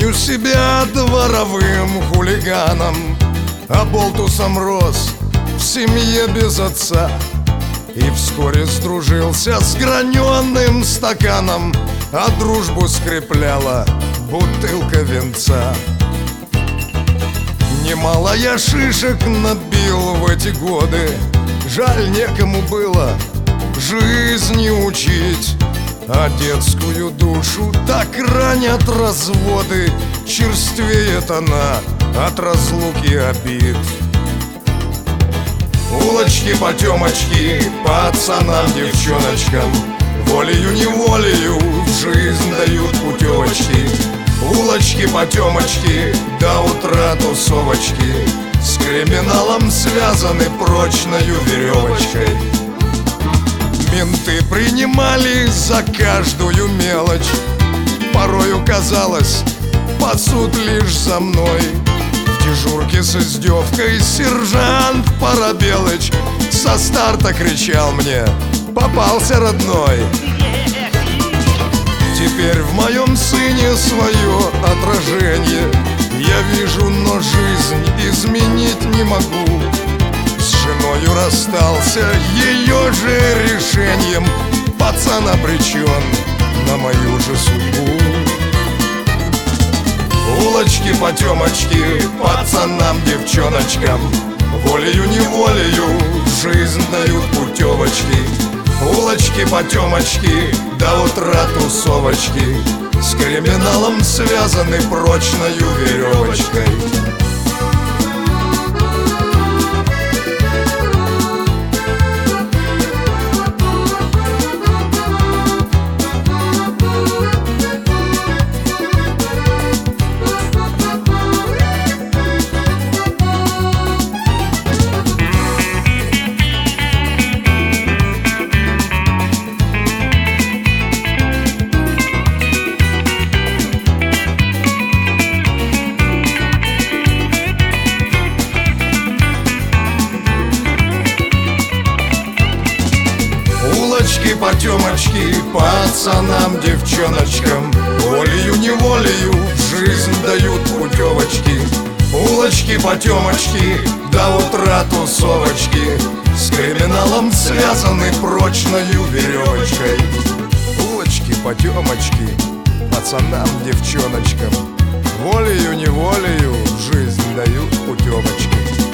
Помню себя дворовым хулиганом, оболтусом рос в семье без отца. И вскоре сдружился с граненым стаканом, а дружбу скрепляла бутылка винца. Немало я шишек набил в эти годы, жаль, некому было жизни учить. А детскую душу так ранят разводы, черствеет она от разлуки обид. Улочки-потемочки пацанам, девчоночкам, волею-неволею в жизнь дают путевочки. Улочки-потемочки до утра тусовочки, с криминалом связаны прочною веревочкой. Менты принимали за каждую мелочь, порою казалось, пасут лишь за мной. В дежурке с издевкой сержант Парабелыч со старта кричал мне: попался, родной. Теперь в моем сыне свое отражение я вижу, но жизнь изменить не могу. С женою расстался ее же решением, пацан обречен на мою же судьбу. Улочки-потемочки пацанам, девчоночкам, волею-неволею в жизнь дают путевочки. Улочки-потемочки до утра тусовочки, с криминалом связаны прочною веревочкой. Улочки-потемочки пацанам, девчоночкам, волею-неволею в жизнь дают путевочки. Улочки-потемочки до утра тусовочки, с криминалом связаны прочною веревочкой. Улочки-потемочки пацанам, девчоночкам, волею-неволею в жизнь дают путевочки.